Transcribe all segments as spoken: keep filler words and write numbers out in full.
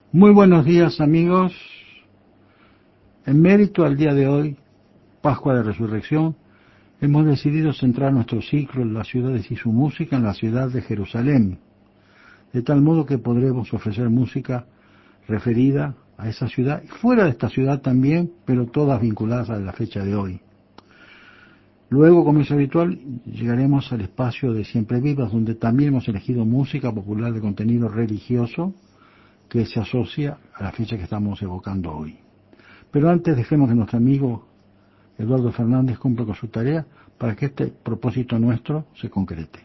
Muy buenos días, amigos. En mérito al día de hoy, Pascua de Resurrección, hemos decidido centrar nuestro ciclo en las ciudades y su música en la ciudad de Jerusalén, de tal modo que podremos ofrecer música referida a esa ciudad y fuera de esta ciudad también, pero todas vinculadas a la fecha de hoy. Luego, como es habitual, llegaremos al espacio de Siempre Vivas, donde también hemos elegido música popular de contenido religioso que se asocia a la fecha que estamos evocando hoy. Pero antes dejemos que nuestro amigo Eduardo Fernández cumpla con su tarea para que este propósito nuestro se concrete.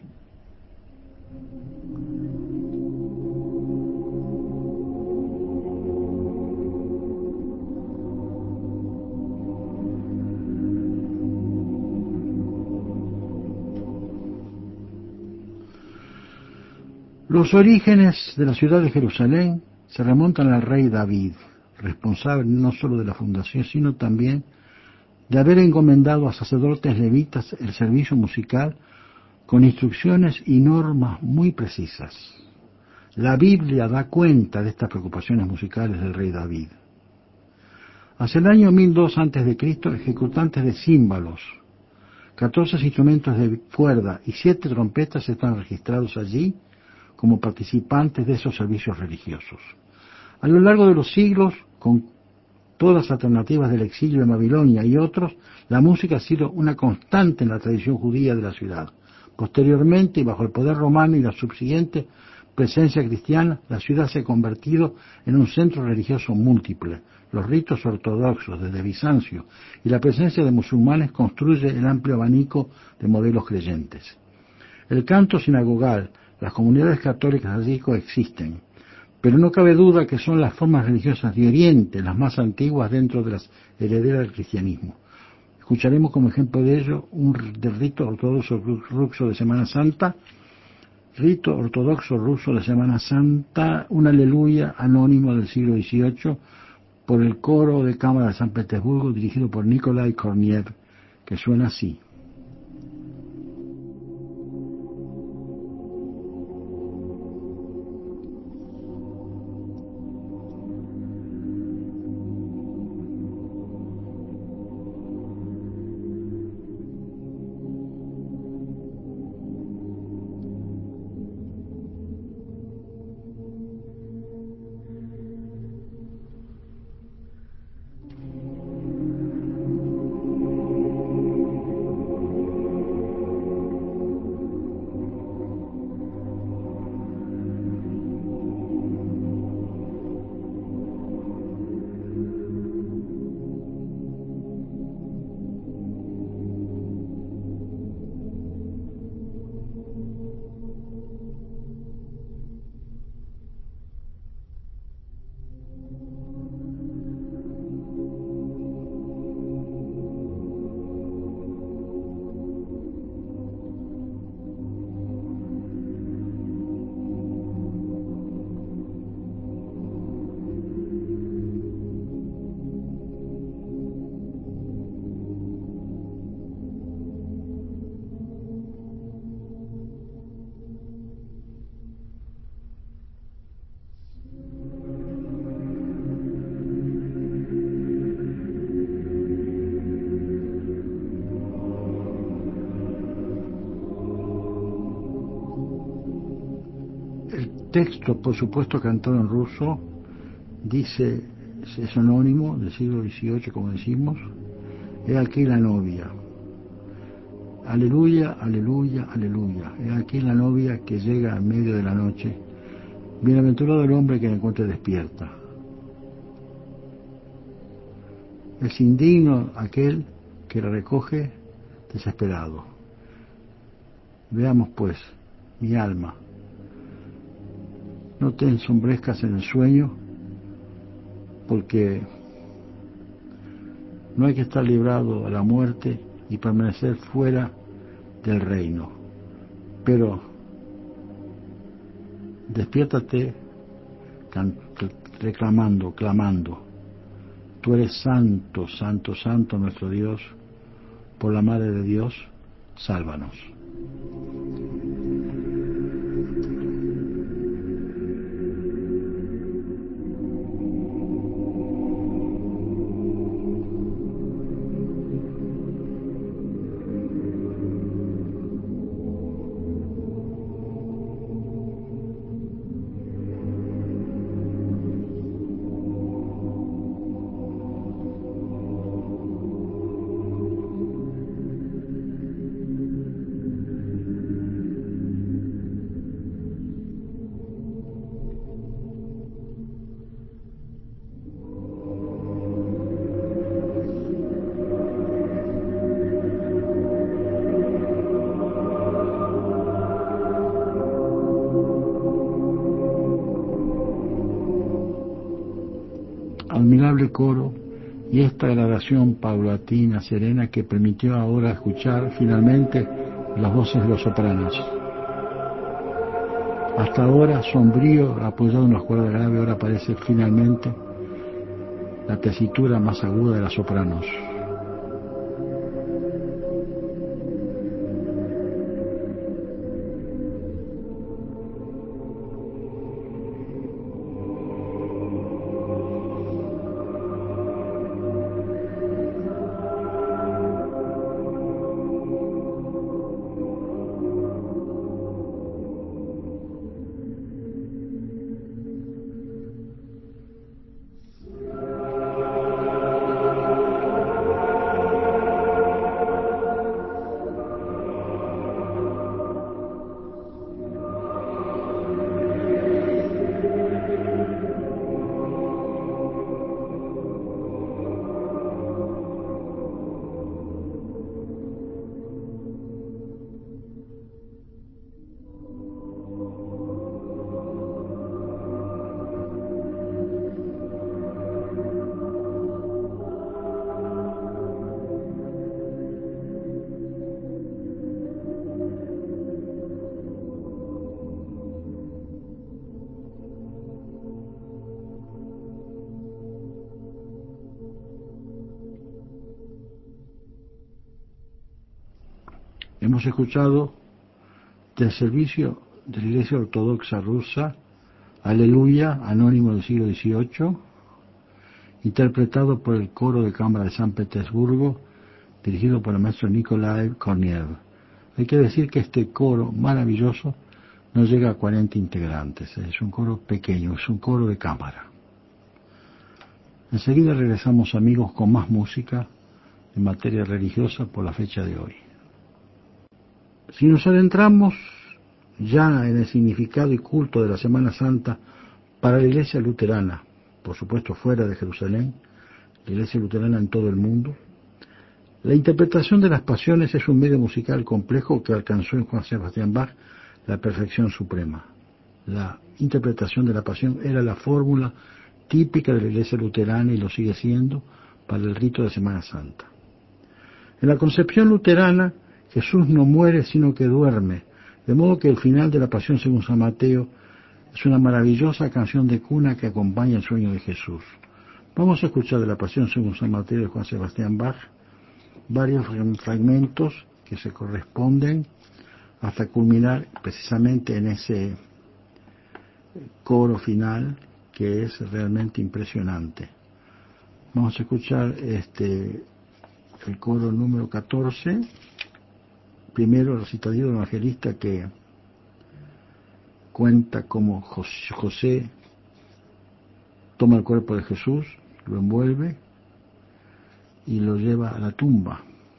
Los orígenes de la ciudad de Jerusalén se remontan al rey David, responsable no solo de la fundación, sino también de haber encomendado a sacerdotes levitas el servicio musical con instrucciones y normas muy precisas. La Biblia da cuenta de estas preocupaciones musicales del rey David. Hacia el año mil dos antes de Cristo, ejecutantes de címbalos, catorce instrumentos de cuerda y siete trompetas están registrados allí como participantes de esos servicios religiosos. A lo largo de los siglos, con todas las alternativas del exilio en Babilonia y otros, la música ha sido una constante en la tradición judía de la ciudad. Posteriormente, y bajo el poder romano y la subsiguiente presencia cristiana, la ciudad se ha convertido en un centro religioso múltiple. Los ritos ortodoxos desde Bizancio y la presencia de musulmanes construye el amplio abanico de modelos creyentes. El canto sinagogal, las comunidades católicas allí coexisten, pero no cabe duda que son las formas religiosas de Oriente las más antiguas dentro de las herederas del cristianismo. Escucharemos como ejemplo de ello un del rito ortodoxo ruso de Semana Santa, rito ortodoxo ruso de Semana Santa, un aleluya anónimo del siglo dieciocho por el coro de cámara de San Petersburgo dirigido por Nikolai Korniev, que suena así. Texto, por supuesto, cantado en ruso, dice, es anónimo, del siglo dieciocho, como decimos, he aquí la novia. Aleluya, aleluya, aleluya. He aquí la novia que llega en medio de la noche. Bienaventurado el hombre que la encuentre despierta. Es indigno aquel que la recoge desesperado. Veamos pues, mi alma, no te ensombrezcas en el sueño, porque no hay que estar librado a la muerte y permanecer fuera del reino. Pero despiértate reclamando, clamando, tú eres santo, santo, santo nuestro Dios, por la Madre de Dios, sálvanos. admirable coro y esta gradación paulatina, serena, que permitió ahora escuchar finalmente las voces de los sopranos. Hasta ahora sombrío, apoyado en los cuerdas graves, ahora aparece finalmente la tesitura más aguda de las sopranos. Hemos escuchado del servicio de la Iglesia Ortodoxa Rusa, Aleluya, anónimo del siglo dieciocho, interpretado por el coro de cámara de San Petersburgo, dirigido por el maestro Nikolai Korniev. Hay que decir que este coro maravilloso no llega a cuarenta integrantes, es un coro pequeño, es un coro de cámara. Enseguida regresamos, amigos, con más música en materia religiosa por la fecha de hoy. Si nos adentramos ya en el significado y culto de la Semana Santa para la Iglesia luterana, por supuesto fuera de Jerusalén, la Iglesia luterana en todo el mundo, la interpretación de las pasiones es un medio musical complejo que alcanzó en Juan Sebastián Bach la perfección suprema. La interpretación de la pasión era la fórmula típica de la Iglesia luterana y lo sigue siendo para el rito de Semana Santa. En la concepción luterana, Jesús no muere sino que duerme, de modo que el final de la Pasión según San Mateo es una maravillosa canción de cuna que acompaña el sueño de Jesús. Vamos a escuchar de la Pasión según San Mateo de Juan Sebastián Bach varios fragmentos que se corresponden hasta culminar precisamente en ese coro final que es realmente impresionante. Vamos a escuchar este el coro número catorce. Primero, recitativo del evangelista que cuenta cómo José toma el cuerpo de Jesús, lo envuelve y lo lleva a la tumba.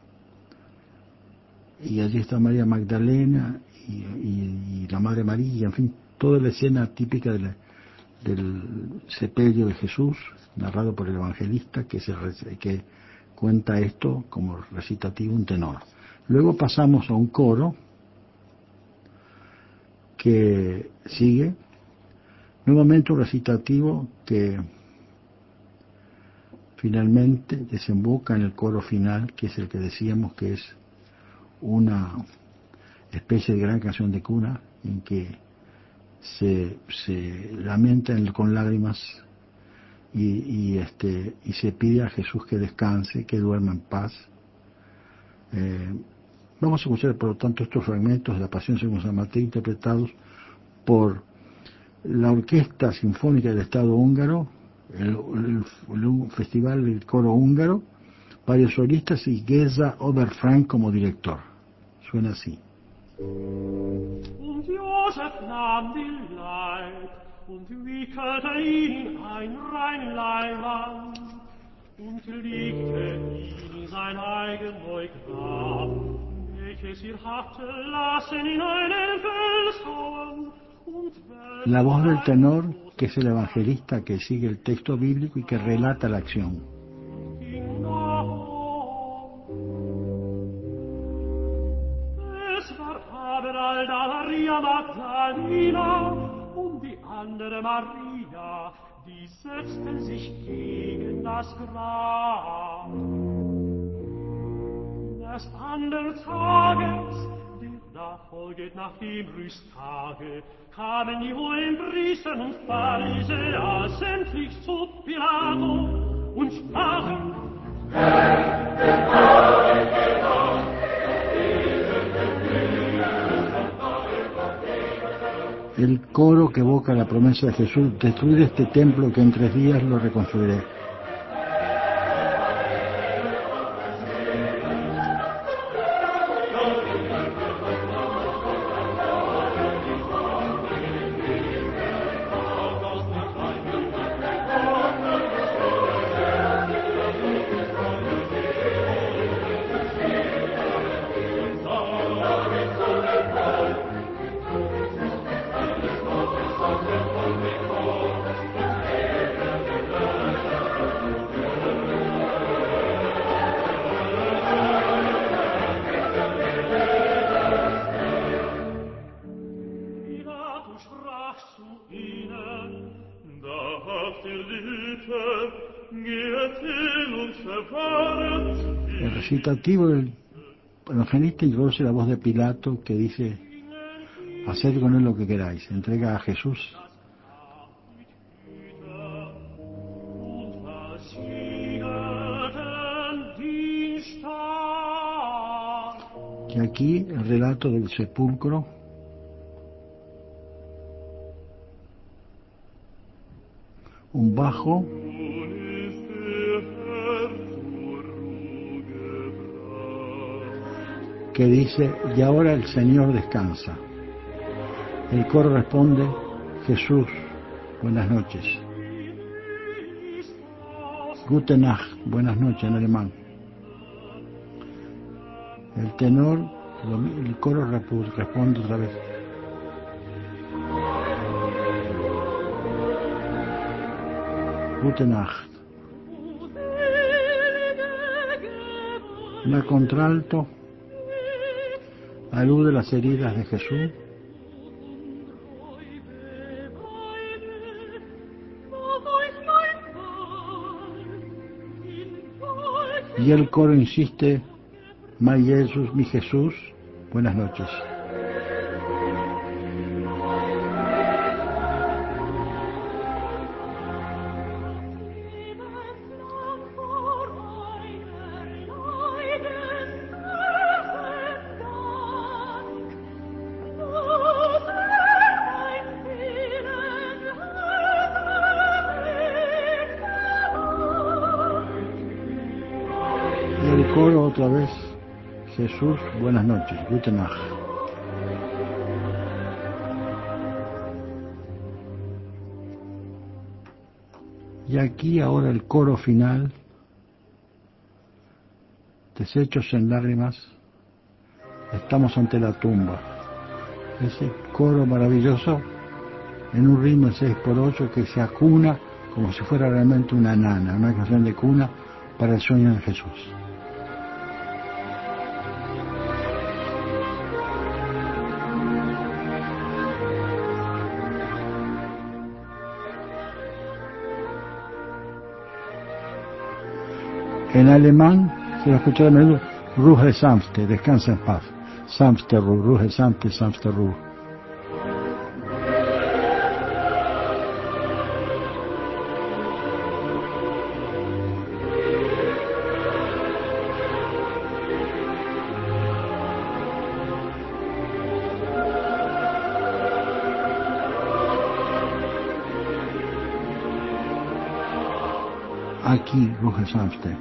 Y allí está María Magdalena y, y, y la Madre María, en fin, toda la escena típica de la, del sepelio de Jesús, narrado por el evangelista que, se, que cuenta esto como recitativo, un tenor. Luego pasamos a un coro que sigue, nuevamente un recitativo que finalmente desemboca en el coro final, que es el que decíamos que es una especie de gran canción de cuna en que se, se lamenta con lágrimas y, y, este, y se pide a Jesús que descanse, que duerma en paz. Eh, Vamos a escuchar, por lo tanto, estos fragmentos de la Pasión según San Mateo interpretados por la Orquesta Sinfónica del Estado Húngaro, el, el, el Festival del Coro Húngaro, varios solistas y Geza Oberfrank como director. Suena así. Und Josef nahm die Leib und wickelte ihn in ein rein Leinwand und legte ihn in sein eigen Grab, welches ihr hatte lassen in einen Felshauen. La voz del tenor, que es el evangelista que sigue el texto bíblico y que relata la acción. Es war aber allda Maria Magdalena und die andere Maria, die setzten sich gegen das Grab. Des andern Tages, der da folget nach dem Rüsttage, kamen die hohen Priester und Pharisäer sämtlich zu Pilato und sprachen: El coro que evoca la promesa de Jesús: destruir este templo que en tres días lo reconstruiré. El recitativo del evangelista introduce la voz de Pilato que dice: haced con él lo que queráis. Entrega a Jesús y aquí el relato del sepulcro un bajo que dice: y ahora el Señor descansa. El coro responde: Jesús, buenas noches. Gute Nacht, buenas noches en alemán. El tenor, el coro responde otra vez: Gute Nacht. La contralto alude las heridas de Jesús y el coro insiste: My Jesús, mi Jesús, buenas noches. El coro otra vez: Jesús, buenas noches, Gute Nacht. Y aquí ahora el coro final: deshechos en lágrimas, estamos ante la tumba. Ese coro maravilloso en un ritmo de seis por ocho que se acuna como si fuera realmente una nana, una canción de cuna para el sueño de Jesús. En alemán se lo escucha a menudo: Ruhe sanfte, descansa en paz. Sanfte Ruhe, Ruhe sanfte, sanfte Ruhe. Aquí, Ruhe sanfte.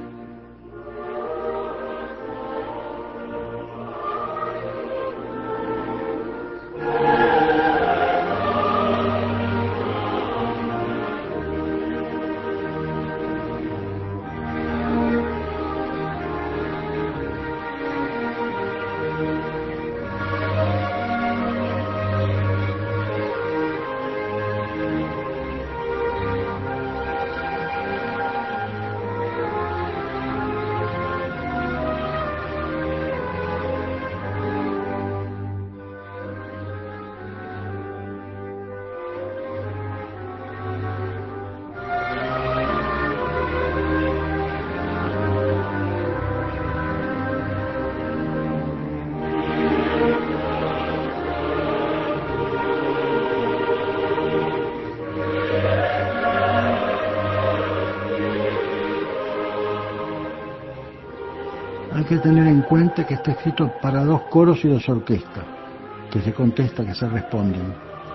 Hay que tener en cuenta que está escrito para dos coros y dos orquestas, que se contesta, que se responden.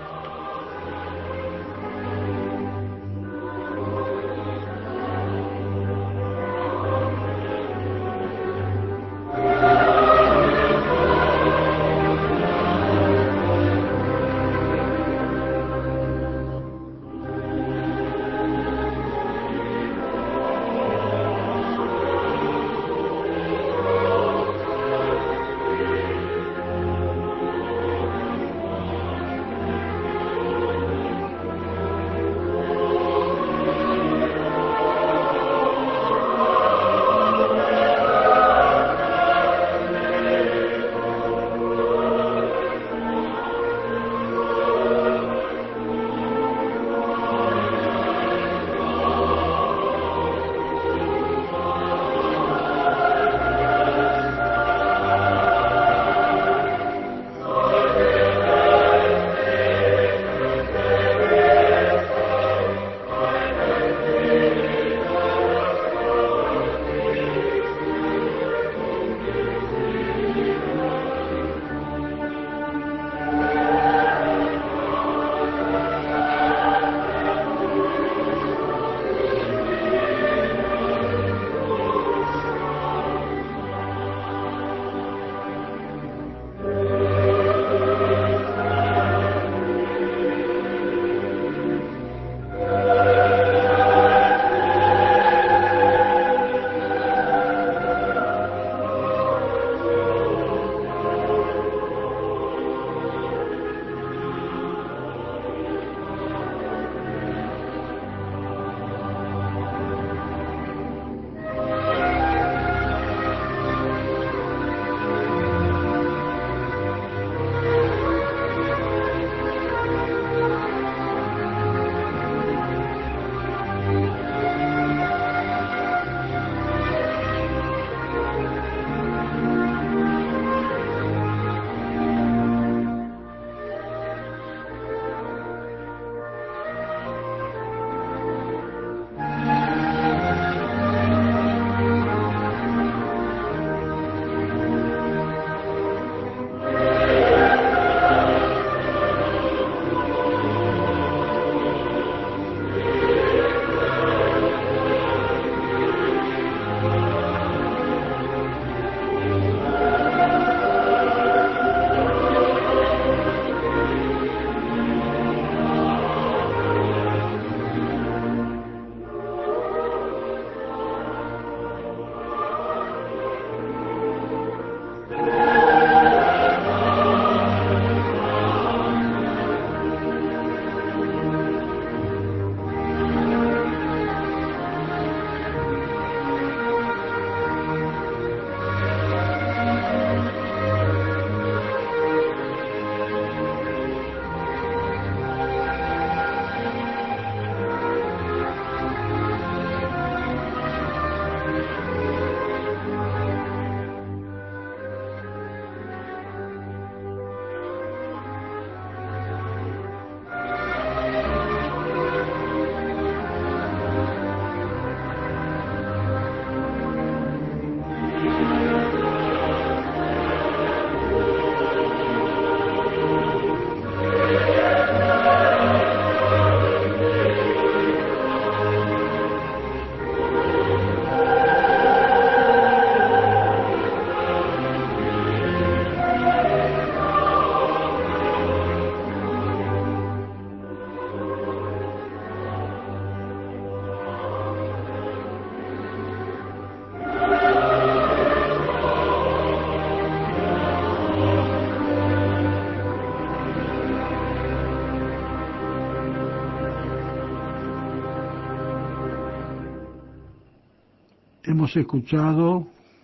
Hemos escuchado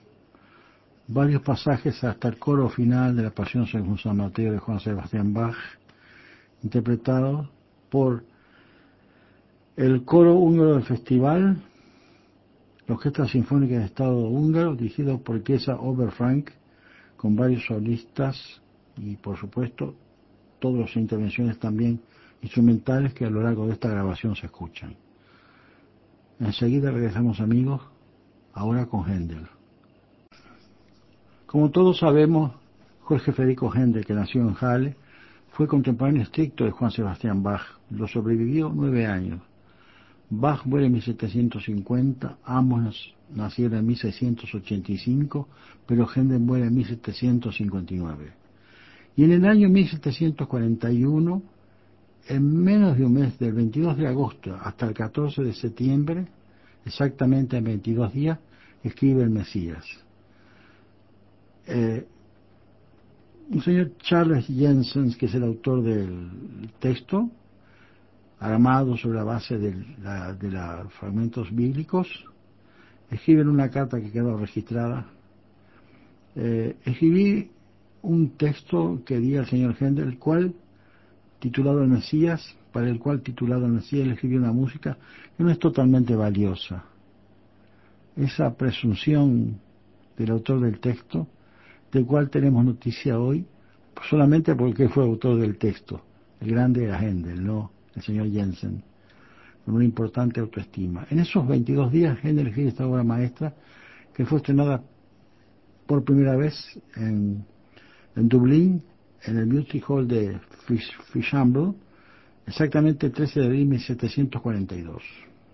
varios pasajes hasta el coro final de la Pasión según San Mateo de Juan Sebastián Bach, interpretado por el coro húngaro del festival, la Orquesta Sinfónica de Estado húngaro, dirigido por Geza Oberfrank, con varios solistas y, por supuesto, todas las intervenciones también instrumentales que a lo largo de esta grabación se escuchan. Enseguida regresamos, amigos, ahora con Händel. Como todos sabemos, Jorge Federico Händel, que nació en Halle, fue contemporáneo estricto de Juan Sebastián Bach. Lo sobrevivió nueve años. Bach muere en mil setecientos cincuenta, ambos nacieron en mil seiscientos ochenta y cinco, pero Händel muere en mil setecientos cincuenta y nueve. Y en el año mil setecientos cuarenta y uno, en menos de un mes, del veintidós de agosto hasta el catorce de septiembre, exactamente en veintidós días, escribe el Mesías. Eh, un señor Charles Jensen, que es el autor del texto, armado sobre la base de la, de los fragmentos bíblicos, escribe en una carta que quedó registrada, eh, escribí un texto que di al señor Händel, el cual, titulado El Mesías, para el cual titulado El Mesías, él escribió una música que no es totalmente valiosa. Esa presunción del autor del texto, del cual tenemos noticia hoy, solamente porque fue autor del texto. El grande era Händel, no el señor Jensen, con una importante autoestima. En esos veintidós días, Händel escribe esta obra maestra, que fue estrenada por primera vez en, en Dublín, en el Music Hall de Fishamble, exactamente el trece de abril de mil setecientos cuarenta y dos.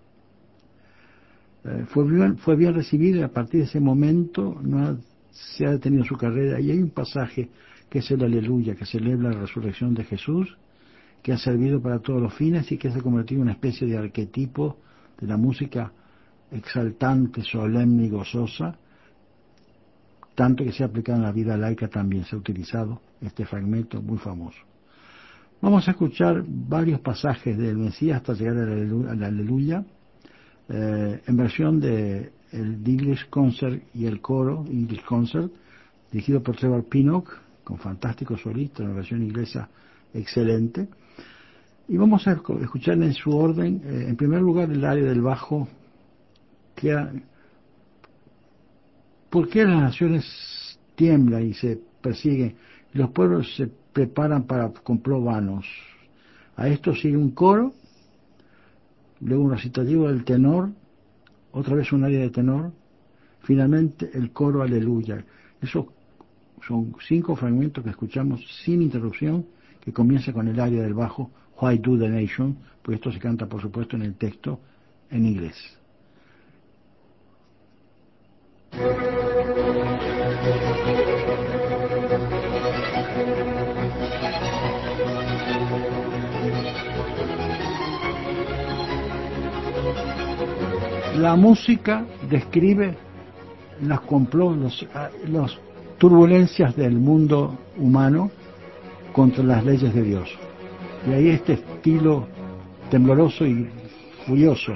Eh, fue, bien, fue bien recibido y a partir de ese momento no ha, se ha detenido su carrera. Y hay un pasaje que es el Aleluya, que celebra la resurrección de Jesús, que ha servido para todos los fines y que se ha convertido en una especie de arquetipo de la música exaltante, solemne y gozosa, tanto que se ha aplicado en la vida laica también, se ha utilizado este fragmento muy famoso. Vamos a escuchar varios pasajes del Mesías hasta llegar al Aleluya, eh, en versión de el English Concert y el coro English Concert, dirigido por Trevor Pinnock, con fantástico solista, una versión inglesa excelente. Y vamos a escuchar en su orden, eh, en primer lugar, el área del bajo, que ha, ¿por qué las naciones tiemblan y se persiguen? Y los pueblos se preparan para complot vanos. A esto sigue un coro, luego un recitativo del tenor, otra vez un área de tenor, finalmente el coro Aleluya. Esos son cinco fragmentos que escuchamos sin interrupción, que comienza con el área del bajo, Why Do the Nation, pues esto se canta por supuesto en el texto en inglés. La música describe las complots, los, los turbulencias del mundo humano contra las leyes de Dios. Y ahí este estilo tembloroso y furioso.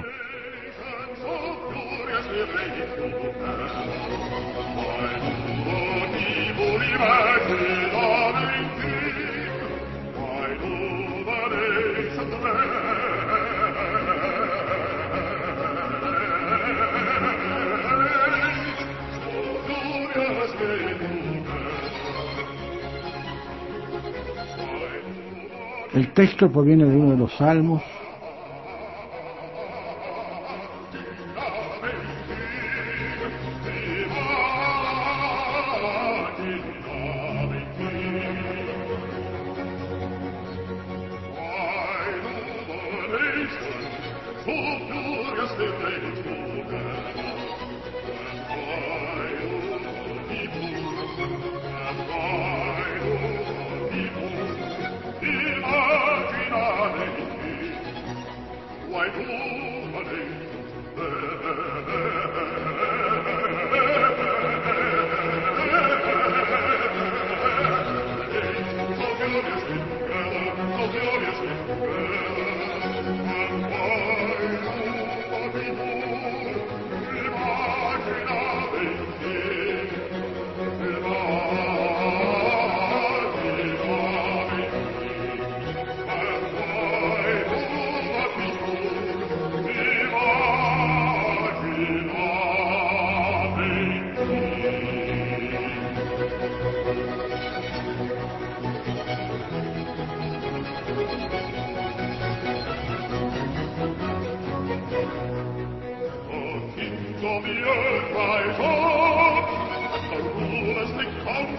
El texto proviene de uno de los salmos.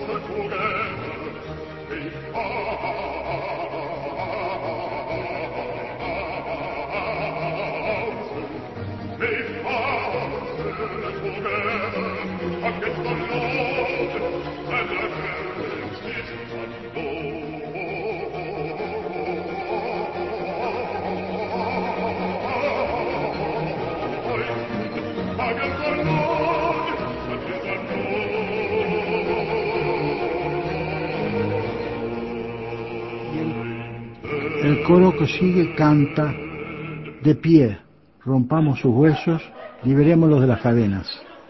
El coro que sigue canta: de pie, rompamos sus huesos, liberémoslos de las cadenas.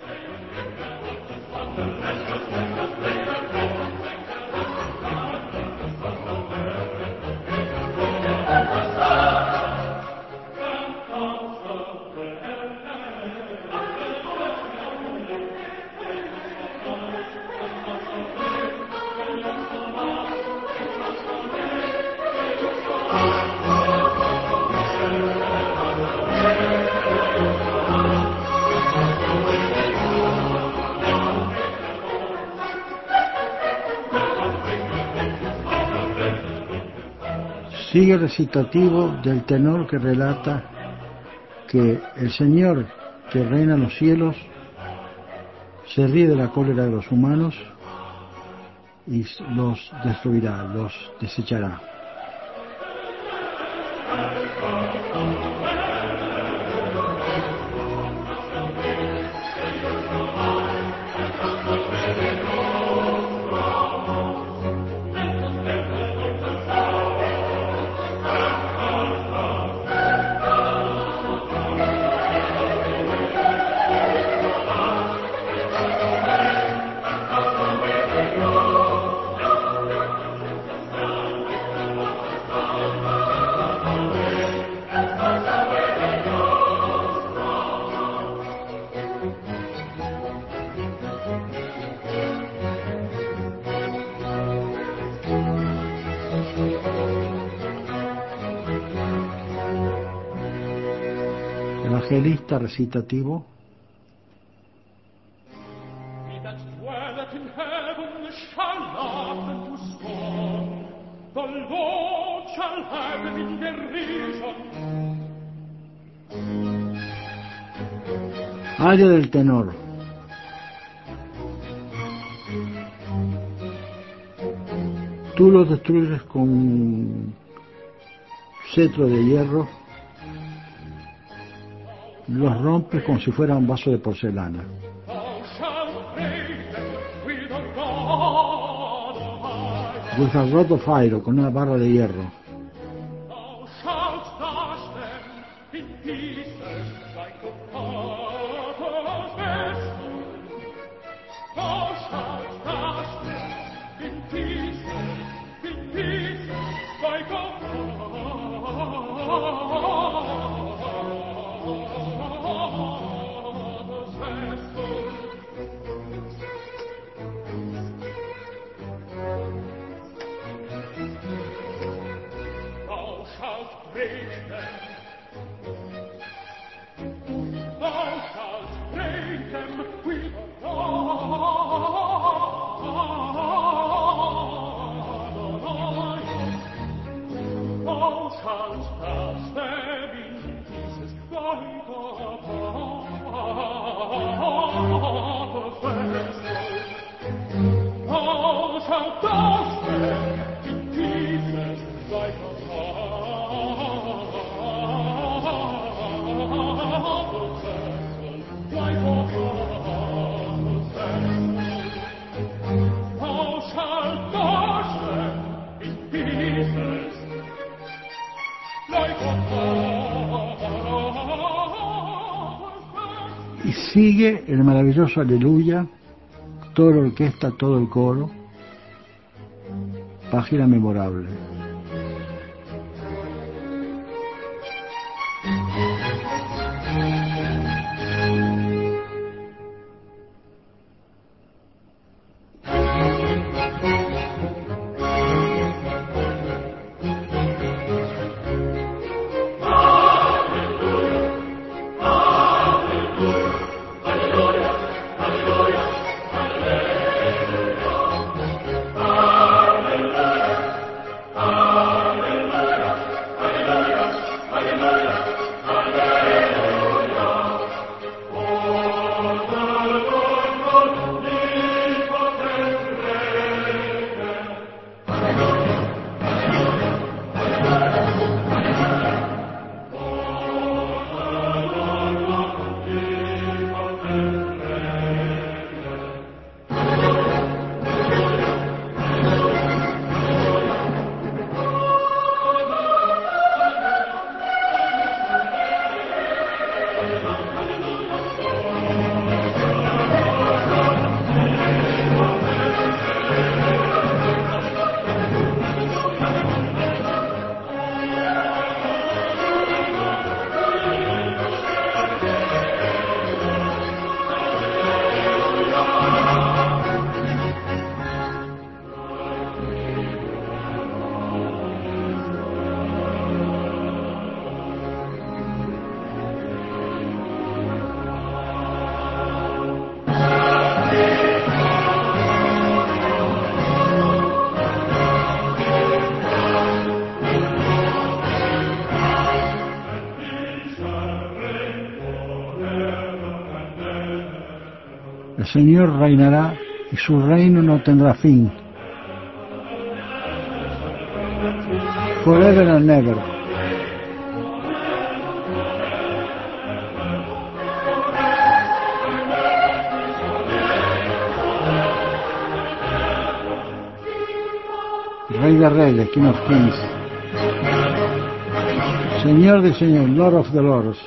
Sigue el recitativo del tenor que relata que el Señor que reina en los cielos se ríe de la cólera de los humanos y los destruirá, los desechará. Evangelista recitativo. Aria del tenor. Tú los destruyes con un cetro de hierro, los rompes como si fuera un vaso de porcelana. With a rod of iron, con una barra de hierro. Y sigue el maravilloso Aleluya, toda la orquesta, todo el coro, página memorable. El Señor reinará y su reino no tendrá fin. Forever and ever. Rey de Reyes, King of Kings. Señor de Señor, Lord of the Lords.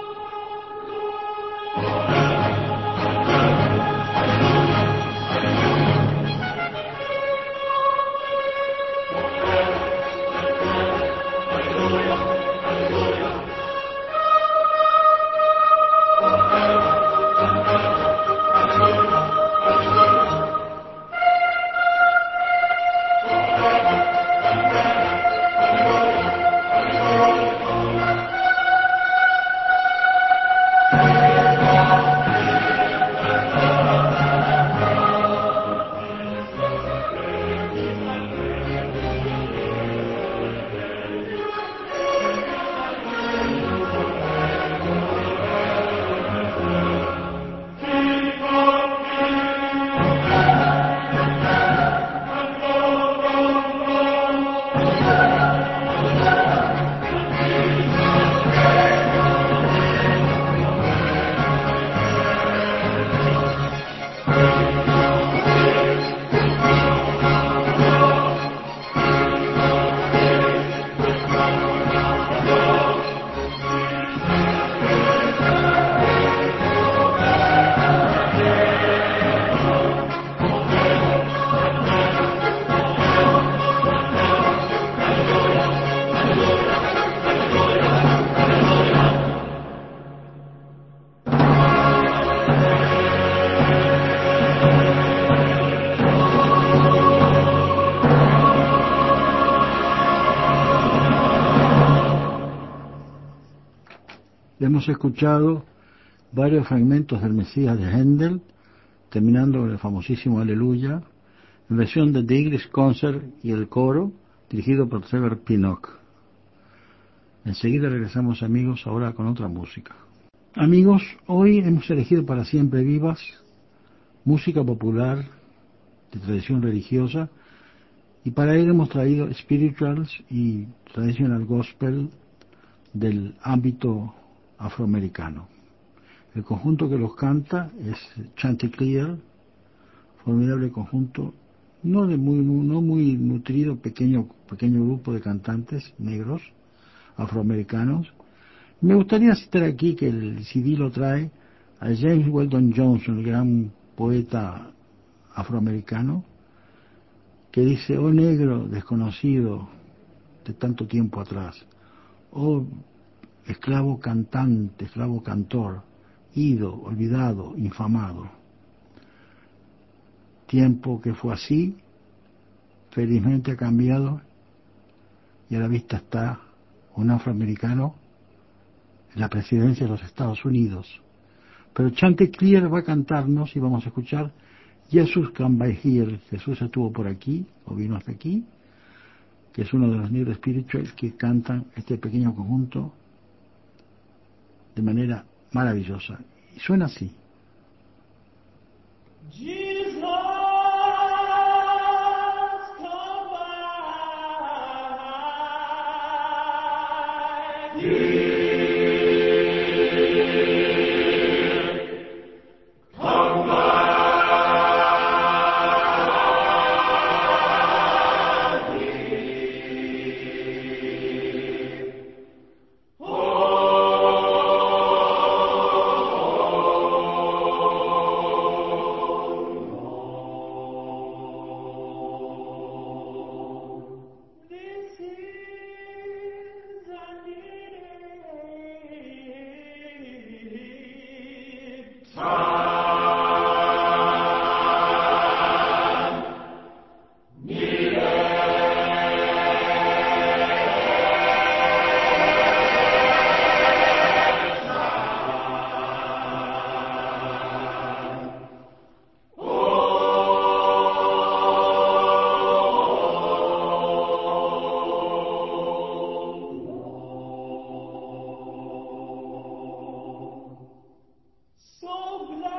Hemos escuchado varios fragmentos del Mesías de Händel, terminando con el famosísimo Aleluya, en versión de The English Concert y el coro, dirigido por Trevor Pinnock. Enseguida regresamos, amigos, ahora con otra música. Amigos, hoy hemos elegido para siempre vivas música popular de tradición religiosa, y para ello hemos traído spirituals y traditional gospel del ámbito afroamericano. El conjunto que los canta es Chanticleer, formidable conjunto, no de muy no muy nutrido, pequeño pequeño grupo de cantantes negros afroamericanos. Me gustaría citar aquí, que el C D lo trae, a James Weldon Johnson, el gran poeta afroamericano, que dice: oh negro desconocido de tanto tiempo atrás, oh esclavo cantante, esclavo cantor, ido, olvidado, infamado. Tiempo que fue así, felizmente ha cambiado, y a la vista está un afroamericano en la presidencia de los Estados Unidos. Pero Chanticleer va a cantarnos, y vamos a escuchar Jesus Come By Here. Jesús estuvo por aquí, o vino hasta aquí, que es uno de los negros spirituals que cantan este pequeño conjunto de manera maravillosa. Y suena así. Jesus, come by here. So glad.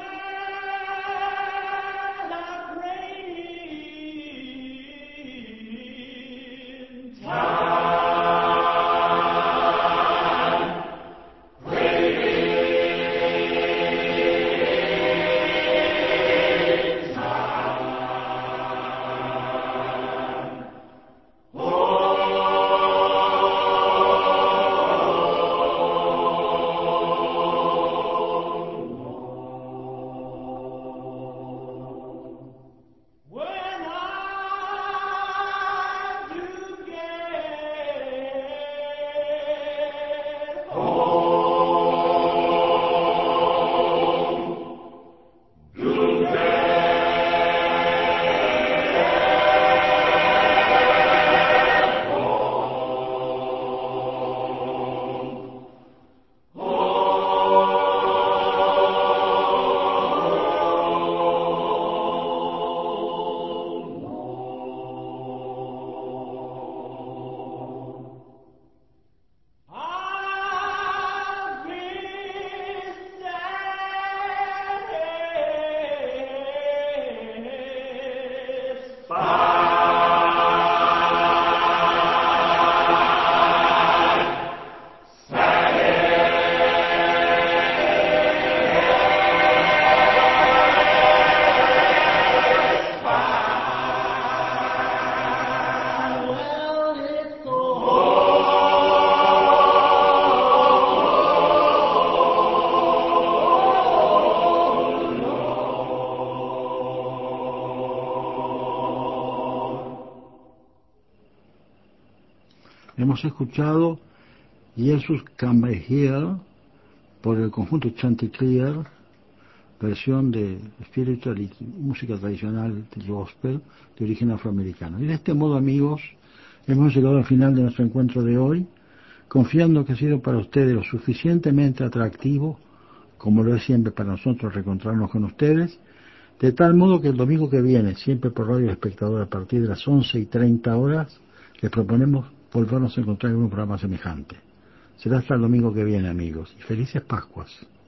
Hemos escuchado Jesus Can Be Here por el conjunto Chanticleer, versión de spiritual y música tradicional de gospel de origen afroamericano. Y de este modo, amigos, hemos llegado al final de nuestro encuentro de hoy, confiando que ha sido para ustedes lo suficientemente atractivo, como lo es siempre para nosotros reencontrarnos con ustedes, de tal modo que el domingo que viene, siempre por Radio Espectador, a partir de las once y treinta horas, les proponemos volvernos a encontrar en un programa semejante. Será hasta el domingo que viene, amigos, y felices Pascuas.